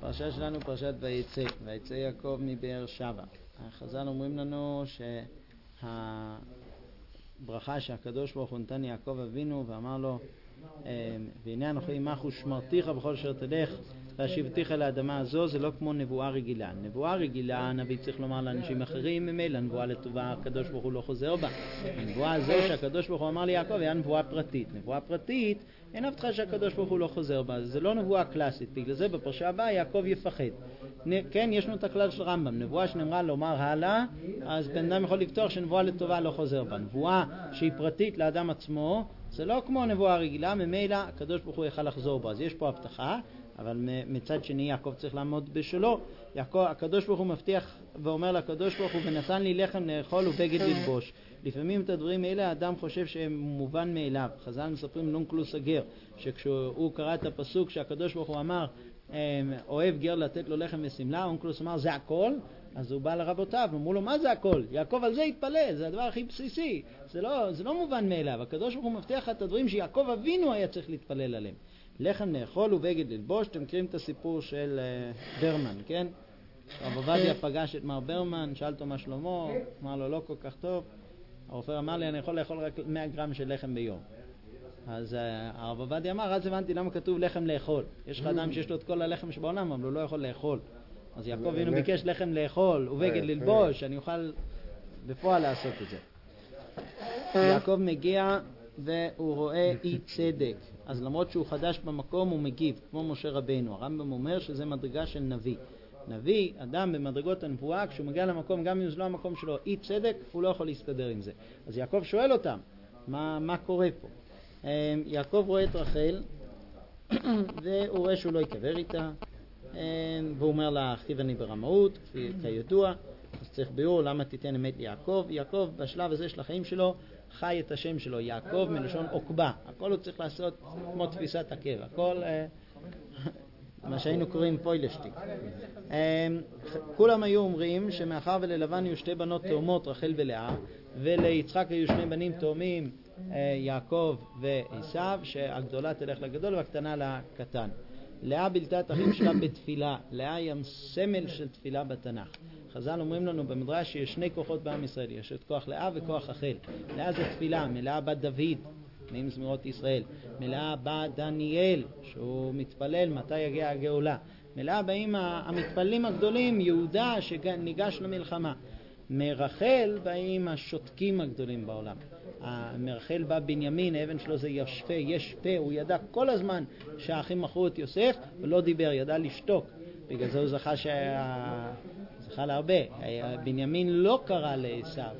הפרשה שלנו פרשת ויצא, ויצא יעקב מבאר שבע. החז"ל אומרים לנו שהברכה שהקדוש ברוך הוא נתן יעקב אבינו ואמר לו והנה אנוכי עמך ושמרתיך בכל אשר תלך והשיבתיך אל האדמה הזו, זה לא כמו נבואה רגילה. נבואה רגילה הנביא צריך לומר לאנשים אחרים, ממילא נבואה לטובה הקדוש ברוך הוא לא חוזר בה. הנבואה הזו שהקדוש ברוך הוא אמר ליעקב היה נבואה פרטית. נבואה פרטית אין הבטחה שהקדוש ברוך הוא לא חוזר בה, זה לא נבואה קלאסית. בגלל זה בפרשה הבאה יעקב יפחד. כן, יש לנו את הכלל של רמב"ם, נבואה שנאמרה לומר הלאה, אז בן אדם יכול לפתוח שנבואה לטובה לא חוזר בה. נבואה שהיא פרטית לאדם עצמו, זה לא כמו נבואה רגילה, ממילא הקדוש ברוך הוא יוכל לחזור בה. אז יש פה הבטחה, אבל מצד שני יעקב צריך לעמוד בשלו. הקדוש ברוך הוא מבטיח ואומר לקדוש ברוך הוא ונתן לי לחם לאכול ובגד ללבוש. לפעמים את הדברים האלה האדם חושב שהם מובן מאליו. חז"ל מספרים נונקלוס הגר, שכשהוא קרא את הפסוק שהקדוש ברוך הוא אמר אוהב גר לתת לו לחם וסמלה, אונקלוס אמר זה הכל. אז הוא בא לרבותיו, אמרו לו מה זה הכל? יעקב על זה התפלל, זה הדבר הכי בסיסי, זה לא מובן מאליו. הקדוש ברוך הוא מבטיח את הדברים שיעקב אבינו היה צריך להתפלל עליהם. לחם לאכול ובגד ללבוש. אתם מכירים את הסיפור של ברמן, כן? הרב עובדיה פגש את מר ברמן, שאל אותו מה שלמה, אמר לו לא כל כך טוב. הרופא אמר לי אני יכול לאכול רק 100 גרם של לחם ביום. אז הרב עובדיה אמר, אז הבנתי למה כתוב לחם לאכול. יש לך אדם שיש לו את כל הלחם שבעולם, אבל הוא לא יכול לאכול. אז יעקב אבינו ביקש לחם לאכול ובגד ללבוש, אני אוכל בפועל לעשות את זה. יעקב מגיע והוא רואה אי צדק, אז למרות שהוא חדש במקום הוא מגיב, כמו משה רבינו. הרמב"ם אומר שזה מדרגה של נביא. נביא, אדם במדרגות הנבואה, כשהוא מגיע למקום, גם אם זה לא המקום שלו, אי צדק, הוא לא יכול להסתדר עם זה. אז יעקב שואל אותם, מה קורה פה? יעקב רואה את רחל, והוא רואה שהוא לא יקבר איתה, והוא אומר לה, אחיו אני ברמאות, כידוע, אז צריך ביאור, למה תיתן אמת ליעקב? יעקב בשלב הזה של החיים שלו, חי את השם שלו, יעקב מלשון עוקבה. הכל הוא צריך לעשות כמו תפיסת עקב, הכל מה שהיינו קוראים פוילשטיק. כולם היו אומרים שמאחר וללבן היו שתי בנות תאומות, רחל ולאה, וליצחק היו שני בנים תאומים, יעקב ועשיו, שהגדולה תלך לגדול והקטנה לקטן. לאה בילתה את אחים שלה בתפילה. לאה היא הסמל של תפילה בתנ"ך. חז"ל אומרים לנו במדרש שיש שני כוחות בעם ישראל, יש את כוח לאה וכוח רחל. לאה זה תפילה, מלאה בת דוד, נעים זמירות ישראל. מלאה בא דניאל, שהוא מתפלל מתי יגיע הגאולה. מלאה באים המתפללים הגדולים, יהודה שניגש למלחמה. מרחל באים השותקים הגדולים בעולם. מרחל בא בנימין, האבן שלו זה יש פה, הוא ידע כל הזמן שהאחים מכרו את יוסף ולא דיבר, ידע לשתוק. בגלל זה הוא זכה להרבה. בנימין לא קרא לעשיו.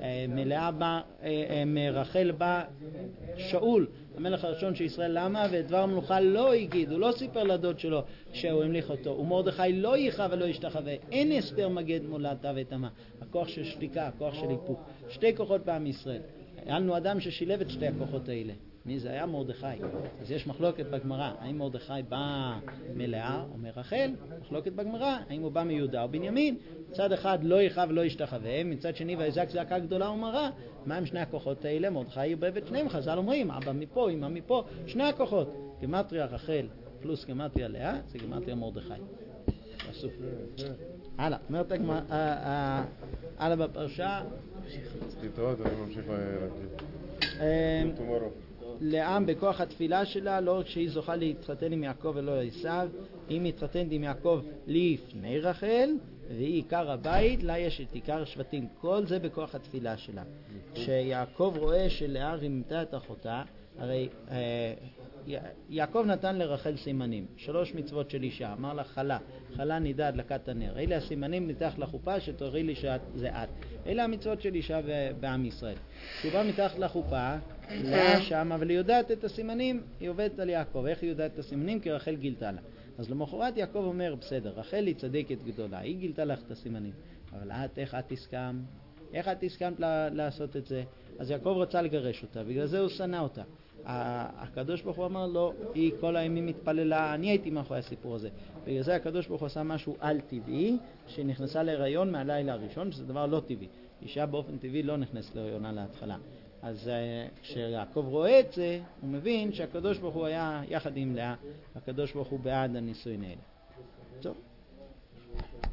מרחל בא שאול, המלך הראשון של ישראל. למה? ודבר מלוכה לא הגיד, הוא לא סיפר לדוד שלו שהוא המליך אותו. ומרדכי לא ייחא ולא ישתחווה. אין אסתר מגד מולדתה ותמה. הכוח של שתיקה, הכוח של איפוק. שתי כוחות בעם ישראל. היה לנו אדם ששילב את שתי הכוחות האלה. מי זה היה? מרדכי. אז יש מחלוקת בגמרא, האם מרדכי בא מלאה או מרחל? מחלוקת בגמרא, האם הוא בא מיהודה או בנימין? מצד אחד לא ייחא ולא ישתחווה, מצד שני ויזעק זעקה גדולה ומרה. מה הם שני הכוחות האלה? מרדכי ירבה את שניהם. חז"ל אומרים, אבא מפה, אמא מפה, שני הכוחות. גימטריה רחל פלוס גימטריה לאה, זה גימטריה מרדכי. אסוף. הלאה, אומרת הגמרא, הלאה בפרשה. תתראות, אני ממשיך להקריא. לעם בכוח התפילה שלה, לא רק שהיא זוכה להתחתן עם יעקב ולא עשיו, היא מתחתנת עם יעקב לפני רחל, והיא עיקר הבית, לה יש את עיקר השבטים. כל זה בכוח התפילה שלה. כשיעקב רואה שלאה רימתה את אחותה, הרי יעקב נתן לרחל סימנים, 3 מצוות של אישה, אמר לה חלה נידה הדלקת הנר. אלה הסימנים מתחת לחופה שתראי לי שזה את. אלה המצוות של אישה בעם ישראל. כשהוא בא מתחת לחופה, לאה שם, אבל היא יודעת את הסימנים, היא עובדת על יעקב. איך היא יודעת את הסימנים? כי רחל גילתה לה. אז למחרת יעקב אומר, בסדר, רחל היא צדקת גדולה, היא גילתה לך את הסימנים, אבל איך את הסכמת? איך את הסכמת לעשות את זה? אז יעקב רצה לגרש אותה, בגלל זה הוא שנא אותה. הקדוש ברוך הוא אמר לו, היא כל הימים מתפללה, אני הייתי מאחורי הסיפור הזה. בגלל זה הקדוש ברוך הוא עשה משהו על טבעי, שנכנסה להיריון מהלילה הראשון, שזה דבר לא טבעי. אישה באופן טבעי לא נכנסת להיריונה להתחלה. אז כשיעקב רואה את זה, הוא מבין שהקדוש ברוך הוא היה יחד עם לאה, הקדוש ברוך הוא בעד הנישואין האלה. טוב.